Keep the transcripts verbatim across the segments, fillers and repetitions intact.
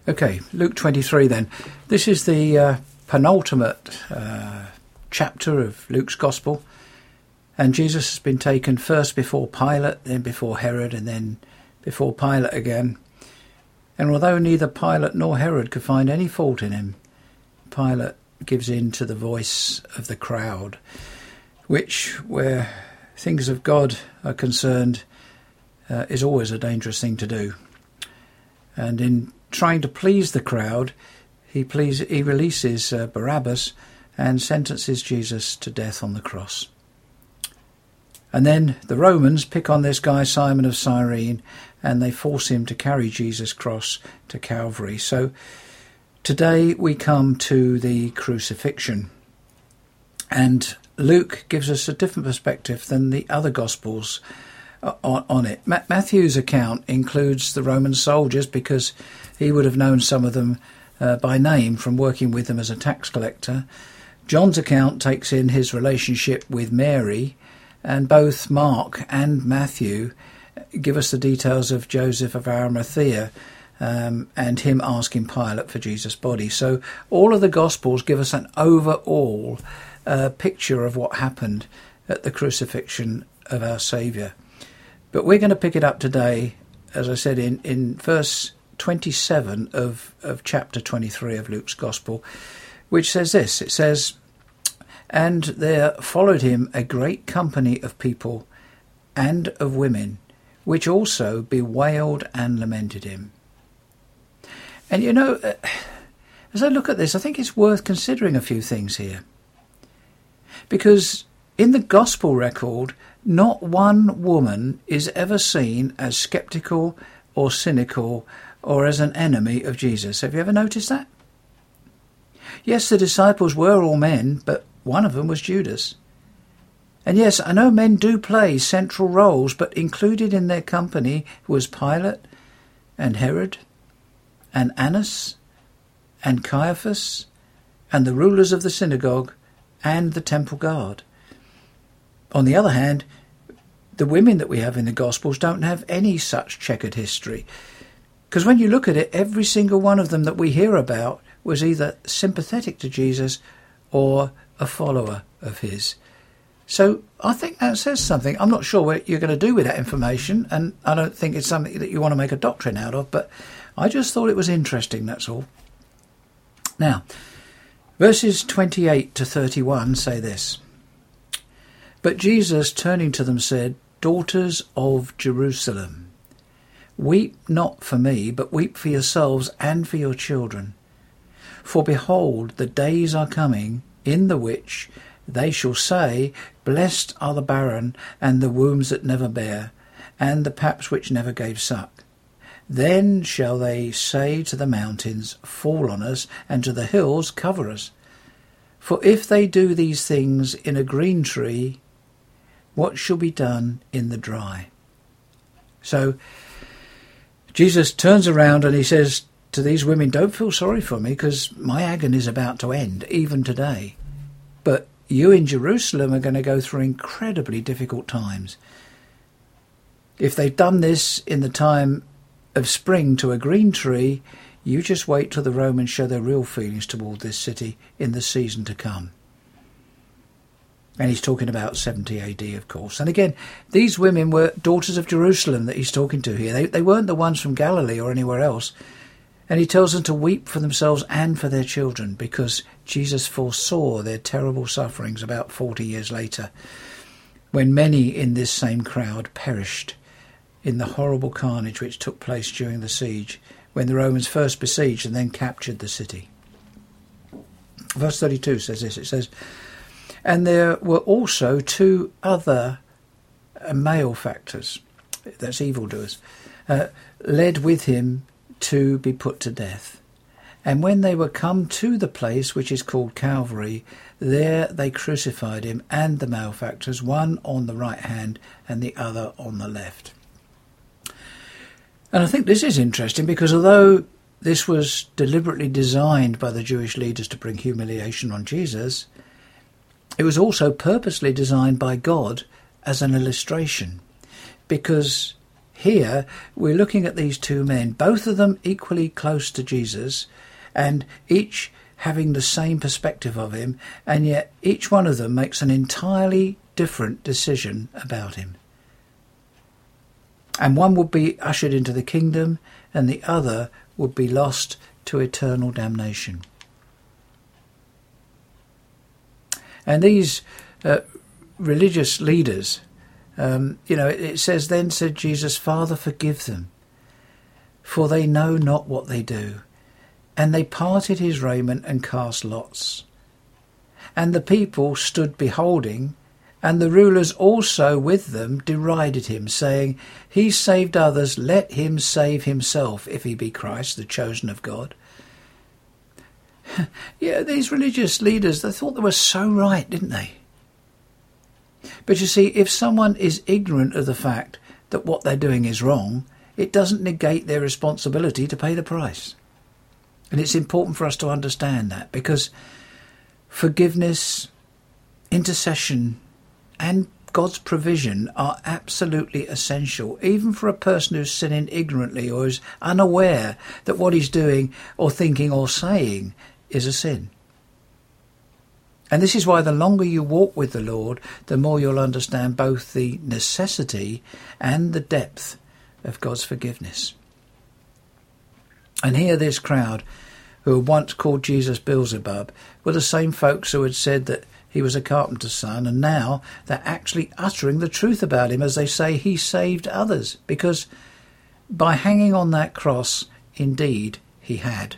Okay, Luke twenty-three then. This is the uh, penultimate uh, chapter of Luke's Gospel. And Jesus has been taken first before Pilate, then before Herod, and then before Pilate again. And although neither Pilate nor Herod could find any fault in him, Pilate gives in to the voice of the crowd, which, where things of God are concerned, uh, is always a dangerous thing to do. And in trying to please the crowd, he please, he releases uh, Barabbas and sentences Jesus to death on the cross. And then the Romans pick on this guy Simon of Cyrene, and they force him to carry Jesus' cross to Calvary. So today we come to the crucifixion, and Luke gives us a different perspective than the other Gospels on, on it. Ma- Matthew's account includes the Roman soldiers because he would have known some of them uh, by name from working with them as a tax collector. John's account takes in his relationship with Mary, and both Mark and Matthew give us the details of Joseph of Arimathea um, and him asking Pilate for Jesus' body. So all of the Gospels give us an overall uh, picture of what happened at the crucifixion of our Saviour. But we're going to pick it up today, as I said, in, in verse twenty-seven of, of chapter twenty-three of Luke's Gospel, which says this. It says, "And there followed him a great company of people and of women, which also bewailed and lamented him." And you know, as I look at this, I think it's worth considering a few things here. Because in the Gospel record, not one woman is ever seen as sceptical or cynical or as an enemy of Jesus. Have you ever noticed that? Yes, the disciples were all men, but one of them was Judas. And yes, I know men do play central roles, but included in their company was Pilate and Herod and Annas and Caiaphas and the rulers of the synagogue and the temple guard. On the other hand, the women that we have in the Gospels don't have any such checkered history. Because when you look at it, every single one of them that we hear about was either sympathetic to Jesus or a follower of his. So I think that says something. I'm not sure what you're going to do with that information, and I don't think it's something that you want to make a doctrine out of, but I just thought it was interesting, that's all. Now, verses twenty-eight to thirty-one say this. "But Jesus, turning to them, said, 'Daughters of Jerusalem, weep not for me, but weep for yourselves and for your children. For behold, the days are coming, in the which they shall say, Blessed are the barren, and the wombs that never bare, and the paps which never gave suck. Then shall they say to the mountains, Fall on us, and to the hills, cover us. For if they do these things in a green tree, what shall be done in the dry?'" So Jesus turns around and he says to these women, "Don't feel sorry for me, because my agony is about to end, even today. But you in Jerusalem are going to go through incredibly difficult times. If they've done this in the time of spring to a green tree, you just wait till the Romans show their real feelings toward this city in the season to come." And he's talking about seventy A D, of course. And again, these women were daughters of Jerusalem that he's talking to here. They, they weren't the ones from Galilee or anywhere else. And he tells them to weep for themselves and for their children, because Jesus foresaw their terrible sufferings about forty years later, when many in this same crowd perished in the horrible carnage which took place during the siege, when the Romans first besieged and then captured the city. Verse thirty-two says this. It says, "And there were also two other uh, malefactors," that's evildoers, uh, "led with him to be put to death. And when they were come to the place which is called Calvary, there they crucified him and the malefactors, one on the right hand and the other on the left." And I think this is interesting, because although this was deliberately designed by the Jewish leaders to bring humiliation on Jesus, it was also purposely designed by God as an illustration, because here we're looking at these two men, both of them equally close to Jesus, and each having the same perspective of him, and yet each one of them makes an entirely different decision about him. And one would be ushered into the kingdom, and the other would be lost to eternal damnation. And these uh, religious leaders, um, you know, it, it says, then said Jesus, Father, forgive them, for they know not what they do. And they parted his raiment and cast lots. And the people stood beholding, and the rulers also with them derided him, saying, He saved others, let him save himself, if he be Christ, the chosen of God. Yeah, these religious leaders, they thought they were so right, didn't they? But you see, if someone is ignorant of the fact that what they're doing is wrong, it doesn't negate their responsibility to pay the price. And it's important for us to understand that, because forgiveness, intercession, and God's provision are absolutely essential, even for a person who's sinning ignorantly or is unaware that what he's doing or thinking or saying is a sin. And this is why the longer you walk with the Lord, the more you'll understand both the necessity and the depth of God's forgiveness. And here this crowd, who had once called Jesus Beelzebub, were the same folks who had said that he was a carpenter's son, and now they're actually uttering the truth about him as they say he saved others, because by hanging on that cross, indeed, he had.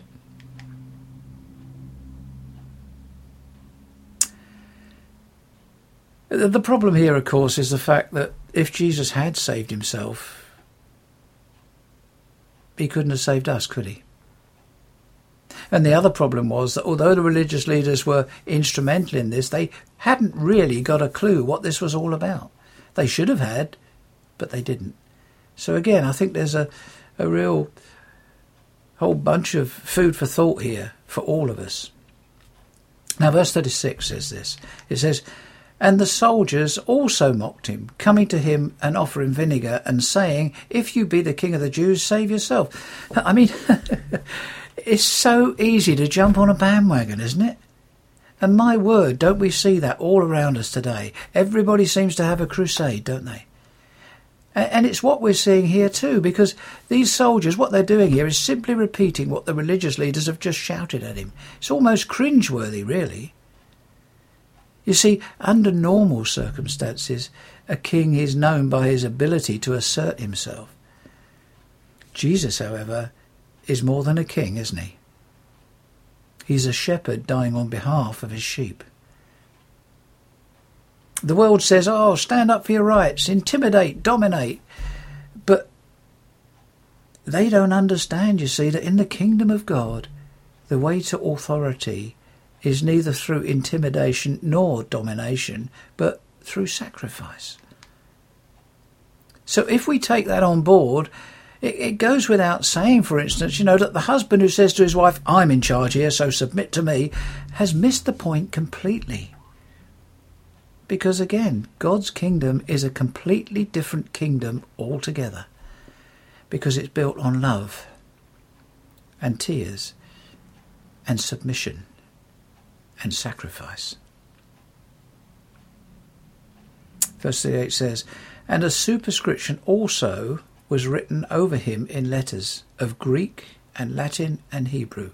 The problem here, of course, is the fact that if Jesus had saved himself, he couldn't have saved us, could he? And the other problem was that although the religious leaders were instrumental in this, they hadn't really got a clue what this was all about. They should have had, but they didn't. So again, I think there's a, a real whole bunch of food for thought here for all of us. Now, verse thirty-six says this. It says, And the soldiers also mocked him, coming to him and offering vinegar and saying, If you be the king of the Jews, save yourself. I mean, it's so easy to jump on a bandwagon, isn't it? And my word, don't we see that all around us today? Everybody seems to have a crusade, don't they? And it's what we're seeing here too, because these soldiers, what they're doing here is simply repeating what the religious leaders have just shouted at him. It's almost cringeworthy, really. You see, under normal circumstances, a king is known by his ability to assert himself. Jesus, however, is more than a king, isn't he? He's a shepherd dying on behalf of his sheep. The world says, oh, stand up for your rights, intimidate, dominate. But they don't understand, you see, that in the kingdom of God, the way to authority is neither through intimidation nor domination, but through sacrifice. So if we take that on board, it, it goes without saying, for instance, you know, that the husband who says to his wife, I'm in charge here, so submit to me, has missed the point completely. Because again, God's kingdom is a completely different kingdom altogether, because it's built on love and tears and submission and sacrifice. Verse thirty-eight says, And a superscription also was written over him in letters of Greek and Latin and Hebrew.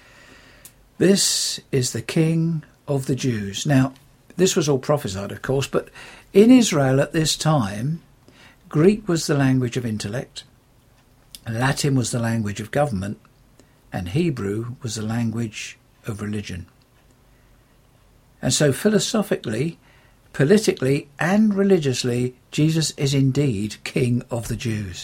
This is the King of the Jews. Now, this was all prophesied, of course, but in Israel at this time, Greek was the language of intellect, Latin was the language of government, and Hebrew was the language of religion. And so philosophically, politically, and religiously, Jesus is indeed King of the Jews.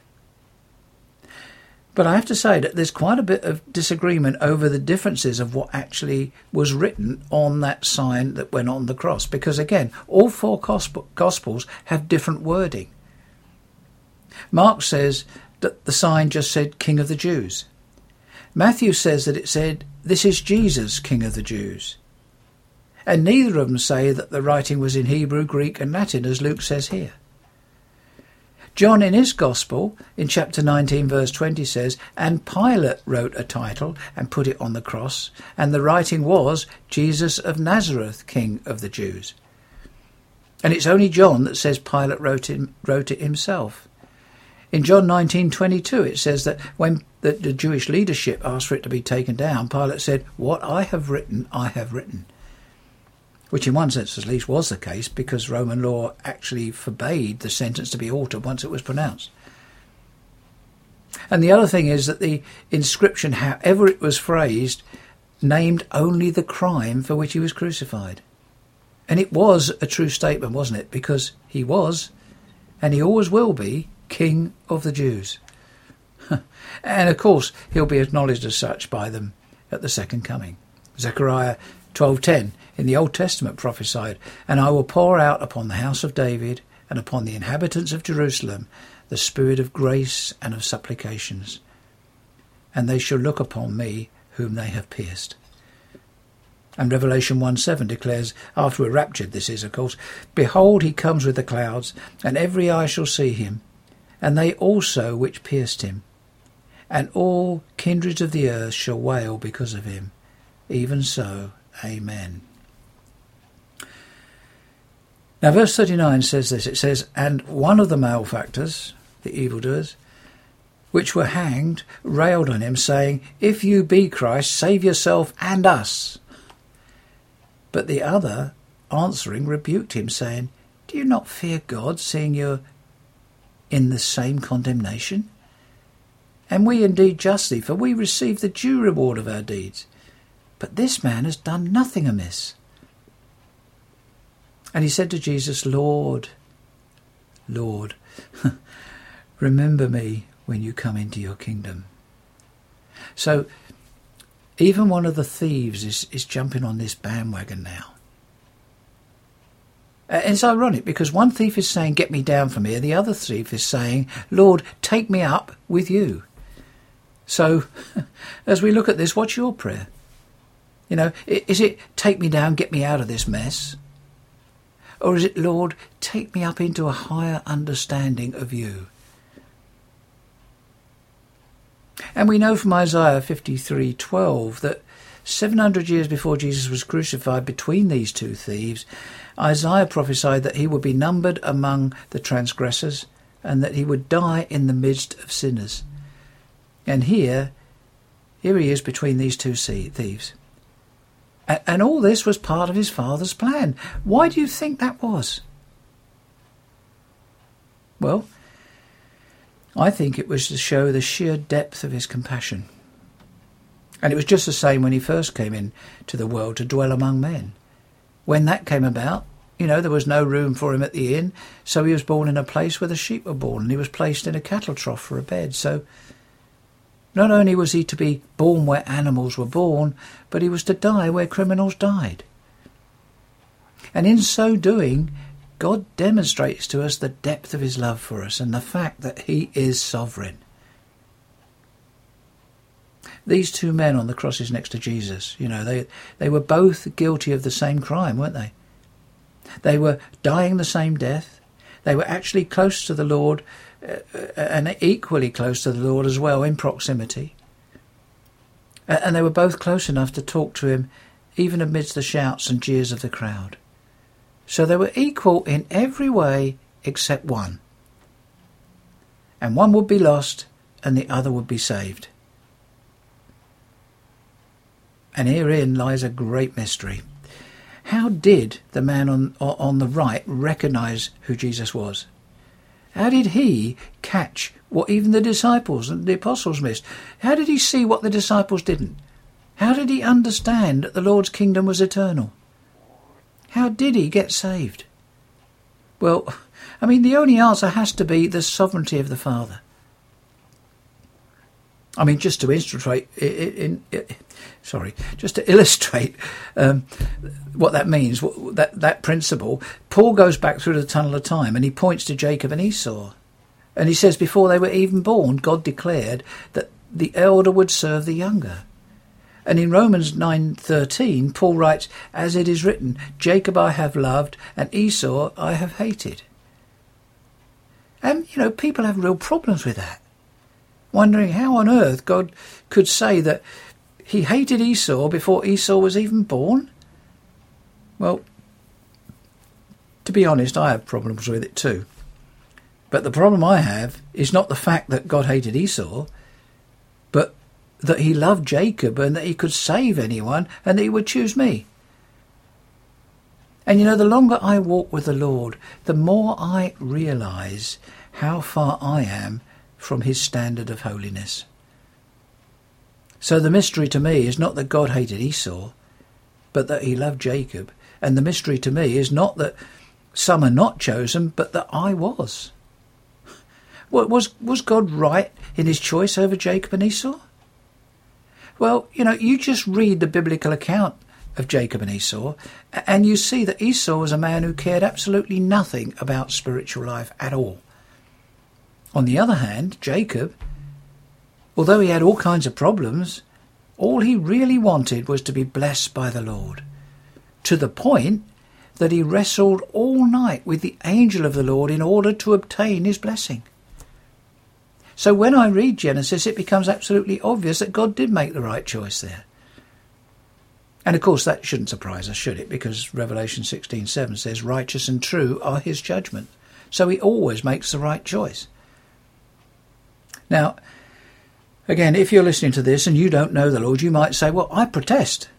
But I have to say that there's quite a bit of disagreement over the differences of what actually was written on that sign that went on the cross. Because again, all four Gospels have different wording. Mark says that the sign just said King of the Jews. Matthew says that it said, This is Jesus, King of the Jews. And neither of them say that the writing was in Hebrew, Greek and Latin, as Luke says here. John in his Gospel, in chapter nineteen verse twenty says, "And Pilate wrote a title and put it on the cross, and the writing was, Jesus of Nazareth, King of the Jews." And it's only John that says Pilate wrote it, wrote it himself. In John nineteen twenty-two it says that when the, the Jewish leadership asked for it to be taken down, Pilate said, "What I have written, I have written." Which in one sense at least was the case, because Roman law actually forbade the sentence to be altered once it was pronounced. And the other thing is that the inscription, however it was phrased, named only the crime for which he was crucified. And it was a true statement, wasn't it? Because he was, and he always will be, King of the Jews. And of course he'll be acknowledged as such by them at the second coming. Zechariah twelve ten in the Old Testament prophesied, "And I will pour out upon the house of David and upon the inhabitants of Jerusalem the spirit of grace and of supplications, and they shall look upon me whom they have pierced." And Revelation one seven declares, after we're raptured this is of course, "Behold, he comes with the clouds, and every eye shall see him, and they also which pierced him, and all kindreds of the earth shall wail because of him. Even so, amen." Now verse thirty-nine says this. It says, "And one of the malefactors," the evildoers, "which were hanged, railed on him, saying, If you be Christ, save yourself and us. But the other, answering, rebuked him, saying, Do you not fear God, seeing you're in the same condemnation? And we indeed justly, for we receive the due reward of our deeds. But this man has done nothing amiss." And he said to Jesus, "Lord, Lord, remember me when you come into your kingdom." So even one of the thieves is, is jumping on this bandwagon now. And it's ironic because one thief is saying, "Get me down from here." The other thief is saying, "Lord, take me up with you." So as we look at this, what's your prayer? You know, is it, "Take me down, get me out of this mess"? Or is it, "Lord, take me up into a higher understanding of you"? And we know from Isaiah fifty-three twelve that seven hundred years before Jesus was crucified, between these two thieves, Isaiah prophesied that he would be numbered among the transgressors and that he would die in the midst of sinners. And here, here he is between these two thieves. And all this was part of his Father's plan. Why do you think that was? Well, I think it was to show the sheer depth of his compassion. And it was just the same when he first came into the world to dwell among men. When that came about, you know, there was no room for him at the inn, so he was born in a place where the sheep were born, and he was placed in a cattle trough for a bed. So not only was he to be born where animals were born, but he was to die where criminals died. And in so doing, God demonstrates to us the depth of his love for us and the fact that he is sovereign. These two men on the crosses next to Jesus, you know, they, they were both guilty of the same crime, weren't they? They were dying the same death. They were actually close to the Lord, uh, and equally close to the Lord as well in proximity. And they were both close enough to talk to him even amidst the shouts and jeers of the crowd. So they were equal in every way except one. And one would be lost and the other would be saved. And herein lies a great mystery. How did the man on, on the right recognise who Jesus was? How did he catch what even the disciples and the apostles missed? How did he see what the disciples didn't? How did he understand that the Lord's kingdom was eternal? How did he get saved? Well, I mean, the only answer has to be the sovereignty of the Father. I mean, just to illustrate, in, in, in, sorry, just to illustrate um, what that means, what, that that principle. Paul goes back through the tunnel of time and he points to Jacob and Esau, and he says before they were even born, God declared that the elder would serve the younger. And in Romans nine thirteen, Paul writes, "As it is written, Jacob I have loved, and Esau I have hated." And, you know, people have real problems with that. Wondering how on earth God could say that he hated Esau before Esau was even born. Well, to be honest, I have problems with it too. But the problem I have is not the fact that God hated Esau, but that he loved Jacob and that he could save anyone and that he would choose me. And you know, the longer I walk with the Lord, the more I realise how far I am from his standard of holiness. So the mystery to me is not that God hated Esau, but that he loved Jacob. And the mystery to me is not that some are not chosen, but that I was. Was, was God right in his choice over Jacob and Esau? Well, you know, you just read the biblical account of Jacob and Esau, and you see that Esau was a man who cared absolutely nothing about spiritual life at all. On the other hand, Jacob, although he had all kinds of problems, all he really wanted was to be blessed by the Lord, to the point that he wrestled all night with the angel of the Lord in order to obtain his blessing. So when I read Genesis, it becomes absolutely obvious that God did make the right choice there. And of course that shouldn't surprise us, should it? Because Revelation sixteen seven says, righteous and true are his judgment. So he always makes the right choice. Now, again, if you're listening to this and you don't know the Lord, you might say, well, I protest.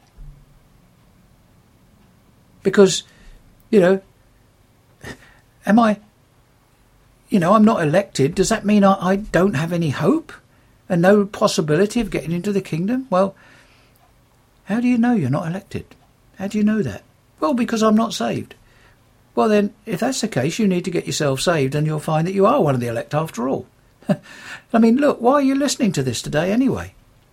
Because, you know, am I, you know, I'm not elected. Does that mean I, I don't have any hope and no possibility of getting into the kingdom? Well, how do you know you're not elected? How do you know that? Well, because I'm not saved. Well, then, if that's the case, you need to get yourself saved and you'll find that you are one of the elect after all. I mean, look, why are you listening to this today anyway?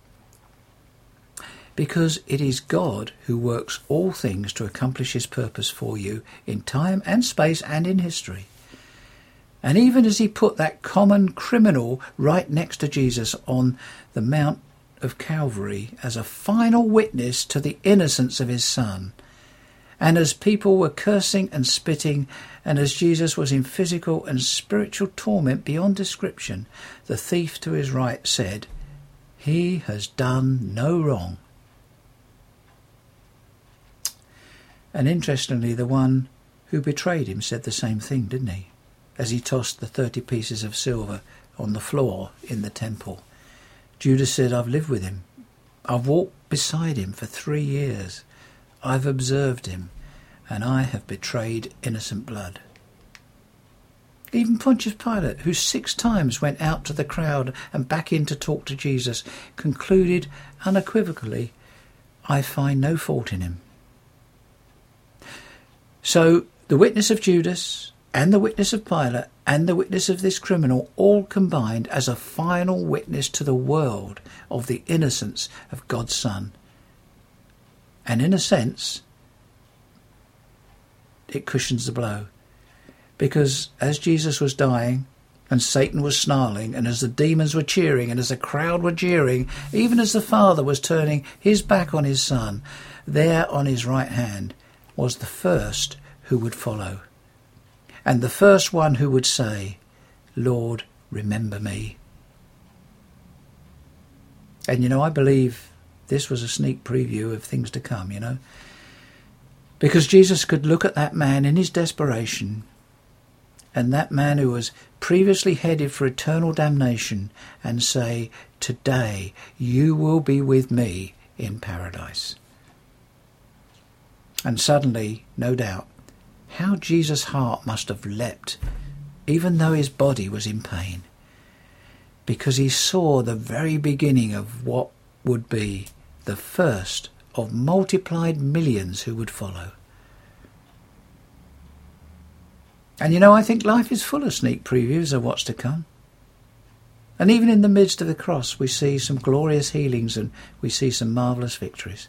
Because it is God who works all things to accomplish his purpose for you in time and space and in history. And even as he put that common criminal right next to Jesus on the Mount of Calvary as a final witness to the innocence of his son, and as people were cursing and spitting, and as Jesus was in physical and spiritual torment beyond description, the thief to his right said, he has done no wrong. And interestingly, the one who betrayed him said the same thing, didn't he? As he tossed the thirty pieces of silver on the floor in the temple. Judas said, I've lived with him. I've walked beside him for three years. I've observed him, and I have betrayed innocent blood. Even Pontius Pilate, who six times went out to the crowd and back in to talk to Jesus, concluded unequivocally, I find no fault in him. So the witness of Judas and the witness of Pilate and the witness of this criminal all combined as a final witness to the world of the innocence of God's Son. And in a sense, it cushions the blow. Because as Jesus was dying, and Satan was snarling, and as the demons were cheering, and as the crowd were jeering, even as the Father was turning his back on his Son, there on his right hand was the first who would follow. And the first one who would say, Lord, remember me. And you know, I believe this was a sneak preview of things to come, you know. Because Jesus could look at that man in his desperation, and that man who was previously headed for eternal damnation, and say, today you will be with me in paradise. And suddenly, no doubt, how Jesus' heart must have leapt, even though his body was in pain, because he saw the very beginning of what would be the first of multiplied millions who would follow. And you know, I think life is full of sneak previews of what's to come. And even in the midst of the cross, we see some glorious healings and we see some marvellous victories.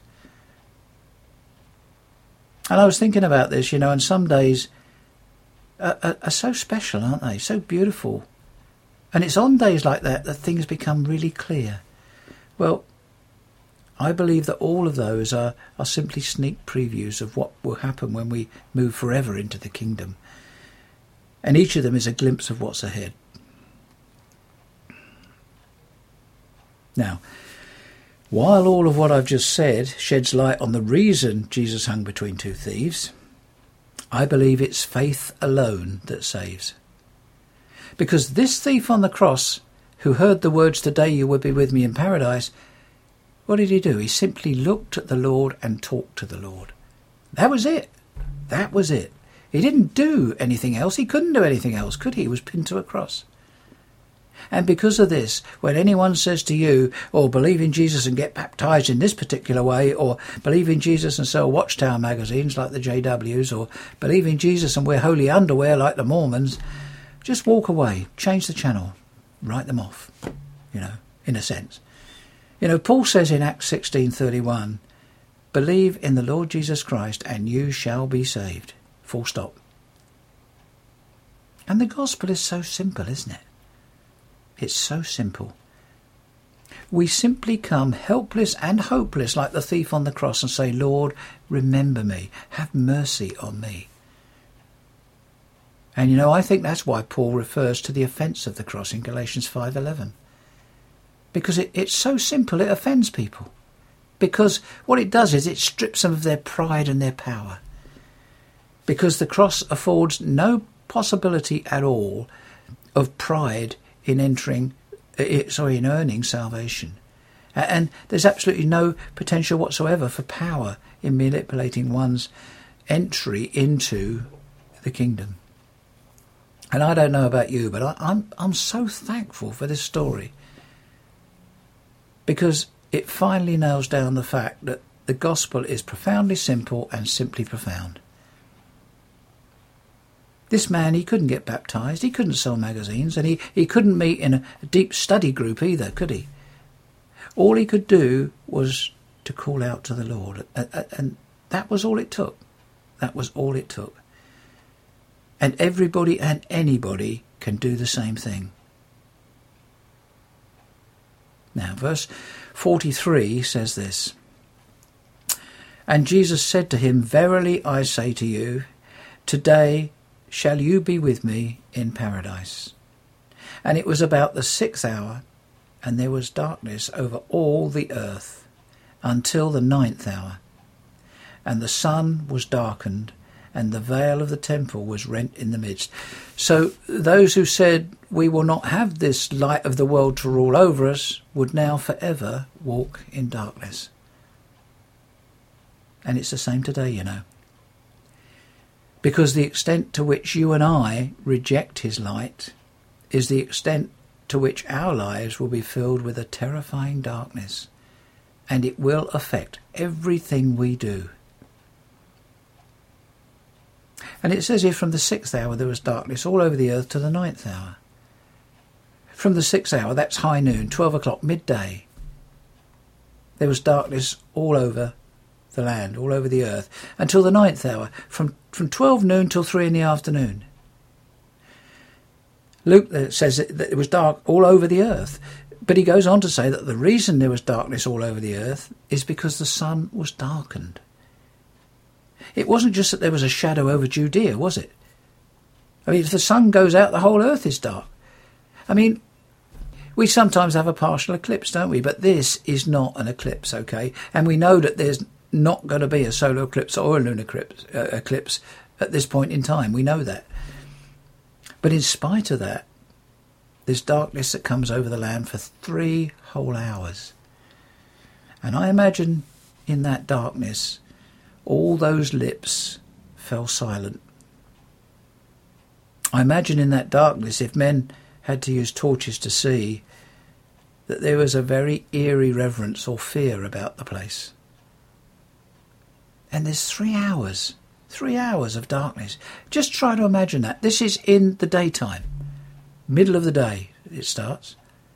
And I was thinking about this, you know, and some days are, are, are so special, aren't they? So beautiful. And it's on days like that that things become really clear. Well, I believe that all of those are, are simply sneak previews of what will happen when we move forever into the kingdom. And each of them is a glimpse of what's ahead. Now, while all of what I've just said sheds light on the reason Jesus hung between two thieves, I believe it's faith alone that saves. Because this thief on the cross, who heard the words, "Today you will be with me in paradise," what did he do? He simply looked at the Lord and talked to the Lord. That was it. That was it. He didn't do anything else. He couldn't do anything else, could he? He was pinned to a cross. And because of this, when anyone says to you, "Oh, believe in Jesus and get baptised in this particular way," or "believe in Jesus and sell Watchtower magazines like the J Ws," or "believe in Jesus and wear holy underwear like the Mormons," just walk away, change the channel, write them off, you know, in a sense. You know, Paul says in Acts sixteen thirty-one, "Believe in the Lord Jesus Christ and you shall be saved." Full stop. And the gospel is so simple, isn't it? It's so simple. We simply come helpless and hopeless like the thief on the cross and say, "Lord, remember me. Have mercy on me." And you know, I think that's why Paul refers to the offence of the cross in Galatians five eleven. Because it, it's so simple, it offends people. Because what it does is it strips them of their pride and their power. Because the cross affords no possibility at all of pride in entering, sorry, in earning salvation. And there's absolutely no potential whatsoever for power in manipulating one's entry into the kingdom. And I don't know about you, but I, I'm I'm so thankful for this story, because it finally nails down the fact that the gospel is profoundly simple and simply profound. This man, he couldn't get baptised, he couldn't sell magazines, and he, he couldn't meet in a, a deep study group either, could he? All he could do was to call out to the Lord, and, and that was all it took. That was all it took. And everybody and anybody can do the same thing. Now, verse forty-three says this, "And Jesus said to him, Verily I say to you, today shall you be with me in paradise. And it was about the sixth hour, and there was darkness over all the earth until the ninth hour. And the sun was darkened, and the veil of the temple was rent in the midst." So those who said, "We will not have this light of the world to rule over us," would now forever walk in darkness. And it's the same today, you know. Because the extent to which you and I reject his light is the extent to which our lives will be filled with a terrifying darkness, and it will affect everything we do. And it says here, from the sixth hour there was darkness all over the earth to the ninth hour. From the sixth hour, that's high noon, twelve o'clock, midday, there was darkness all over the land, all over the earth, until the ninth hour, from, from twelve noon till three in the afternoon. Luke says that it was dark all over the earth, but he goes on to say that the reason there was darkness all over the earth is because the sun was darkened. It wasn't just that there was a shadow over Judea, was it? I mean, if the sun goes out, the whole earth is dark. I mean, we sometimes have a partial eclipse, don't we? But this is not an eclipse, okay? And we know that there's not going to be a solar eclipse or a lunar eclipse, uh, eclipse at this point in time. We know that. But in spite of that, there's darkness that comes over the land for three whole hours. And I imagine in that darkness, all those lips fell silent. I imagine in that darkness, if men had to use torches to see, that there was a very eerie reverence or fear about the place. And there's three hours, three hours of darkness. Just try to imagine that. This is in the daytime, middle of the day it starts.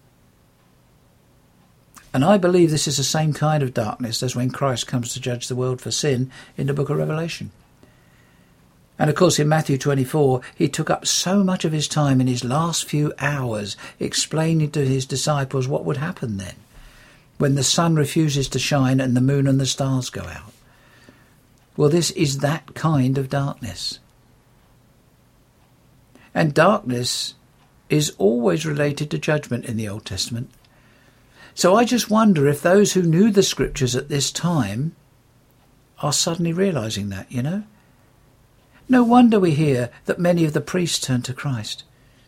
And I believe this is the same kind of darkness as when Christ comes to judge the world for sin in the book of Revelation. And of course in Matthew twenty-four, he took up so much of his time in his last few hours explaining to his disciples what would happen then, when the sun refuses to shine and the moon and the stars go out. Well, this is that kind of darkness. And darkness is always related to judgment in the Old Testament. So I just wonder if those who knew the scriptures at this time are suddenly realising that, you know. No wonder we hear that many of the priests turned to Christ.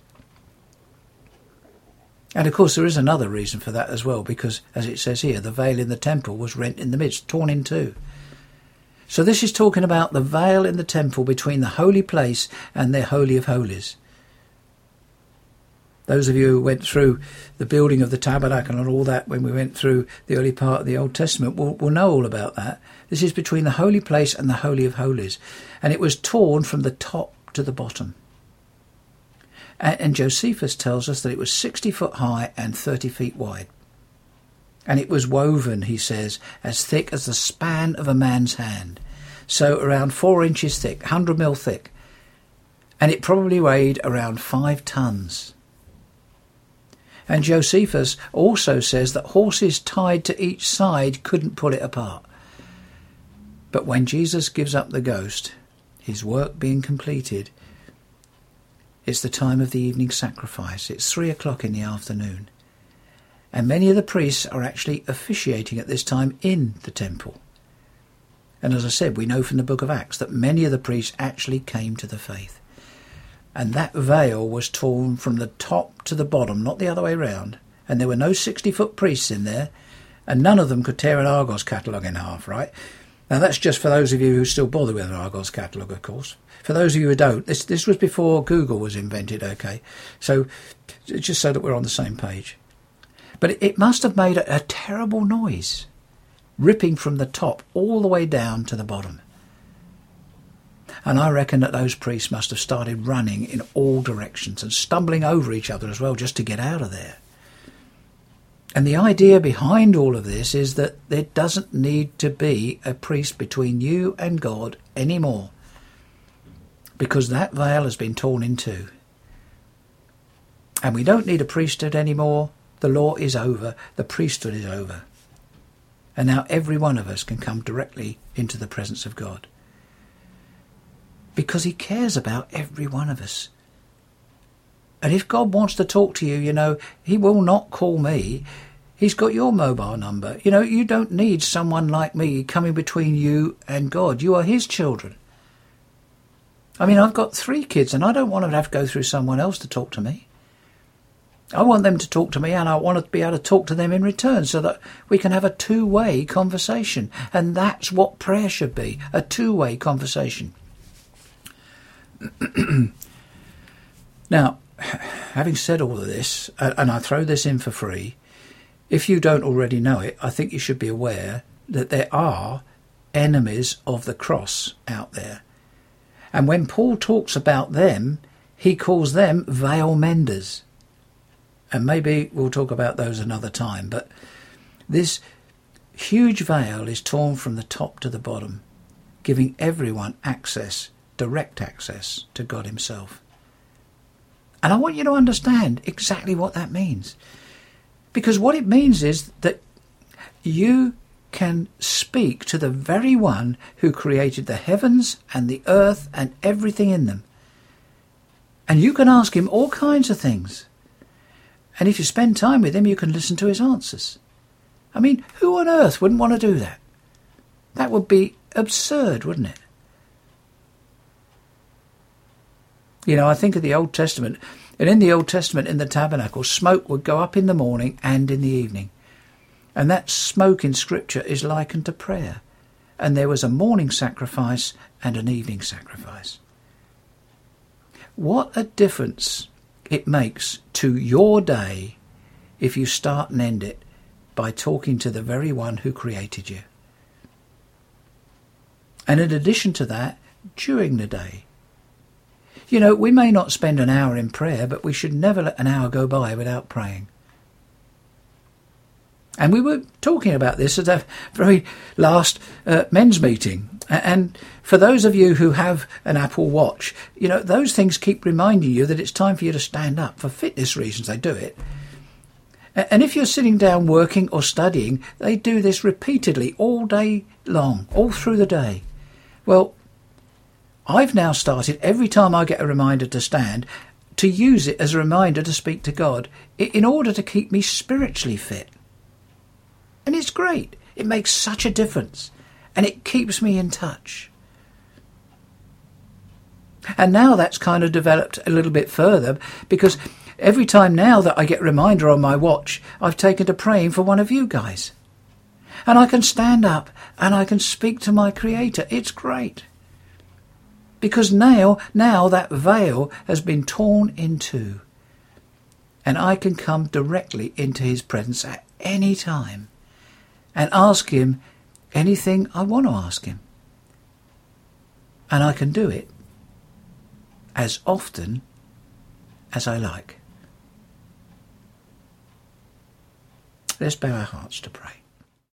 And of course there is another reason for that as well, because as it says here, the veil in the temple was rent in the midst, torn in two. So this is talking about the veil in the temple between the holy place and the Holy of Holies. Those of you who went through the building of the tabernacle and all that when we went through the early part of the Old Testament will, will know all about that. This is between the holy place and the Holy of Holies. And it was torn from the top to the bottom. And, and Josephus tells us that it was sixty foot high and thirty feet wide. And it was woven, he says, as thick as the span of a man's hand. So around four inches thick, one hundred mil thick. And it probably weighed around five tons. And Josephus also says that horses tied to each side couldn't pull it apart. But when Jesus gives up the ghost, his work being completed, it's the time of the evening sacrifice. It's three o'clock in the afternoon. And many of the priests are actually officiating at this time in the temple. And as I said, we know from the book of Acts that many of the priests actually came to the faith. And that veil was torn from the top to the bottom, not the other way round. And there were no sixty-foot priests in there, and none of them could tear an Argos catalogue in half, right? Now that's just for those of you who still bother with an Argos catalogue, of course. For those of you who don't, this this was before Google was invented, okay? So just so that we're on the same page. But it, it must have made a, a terrible noise, ripping from the top all the way down to the bottom. And I reckon that those priests must have started running in all directions and stumbling over each other as well just to get out of there. And the idea behind all of this is that there doesn't need to be a priest between you and God anymore, because that veil has been torn in two. And we don't need a priesthood anymore. The law is over. The priesthood is over. And now every one of us can come directly into the presence of God. Because he cares about every one of us. And if God wants to talk to you, you know, he will not call me. He's got your mobile number. You know, you don't need someone like me coming between you and God. You are his children. I mean, I've got three kids and I don't want to have to go through someone else to talk to me. I want them to talk to me and I want to be able to talk to them in return so that we can have a two-way conversation. And that's what prayer should be, a two-way conversation. Now, having said all of this, and I throw this in for free, if you don't already know it, I think you should be aware that there are enemies of the cross out there. And when Paul talks about them, he calls them veil menders. And maybe we'll talk about those another time. But this huge veil is torn from the top to the bottom, giving everyone access, direct access to God himself. And I want you to understand exactly what that means. Because what it means is that you can speak to the very one who created the heavens and the earth and everything in them. And you can ask him all kinds of things. And if you spend time with him, you can listen to his answers. I mean, who on earth wouldn't want to do that? That would be absurd, wouldn't it? You know, I think of the Old Testament, and in the Old Testament, in the tabernacle, smoke would go up in the morning and in the evening. And that smoke in Scripture is likened to prayer. And there was a morning sacrifice and an evening sacrifice. What a difference it makes to your day if you start and end it by talking to the very one who created you. And in addition to that, during the day. You know, we may not spend an hour in prayer, but we should never let an hour go by without praying. And we were talking about this at a very last uh, men's meeting. And for those of you who have an Apple Watch, you know, those things keep reminding you that it's time for you to stand up. For fitness reasons, they do it. And if you're sitting down working or studying, they do this repeatedly all day long, all through the day. Well, I've now started, every time I get a reminder to stand, to use it as a reminder to speak to God in order to keep me spiritually fit. And it's great. It makes such a difference. And it keeps me in touch. And now that's kind of developed a little bit further, because every time now that I get a reminder on my watch, I've taken to praying for one of you guys. And I can stand up and I can speak to my Creator. It's great. Because now, now that veil has been torn in two. And I can come directly into his presence at any time and ask him anything I want to ask him. And I can do it as often as I like. Let's bow our hearts to pray.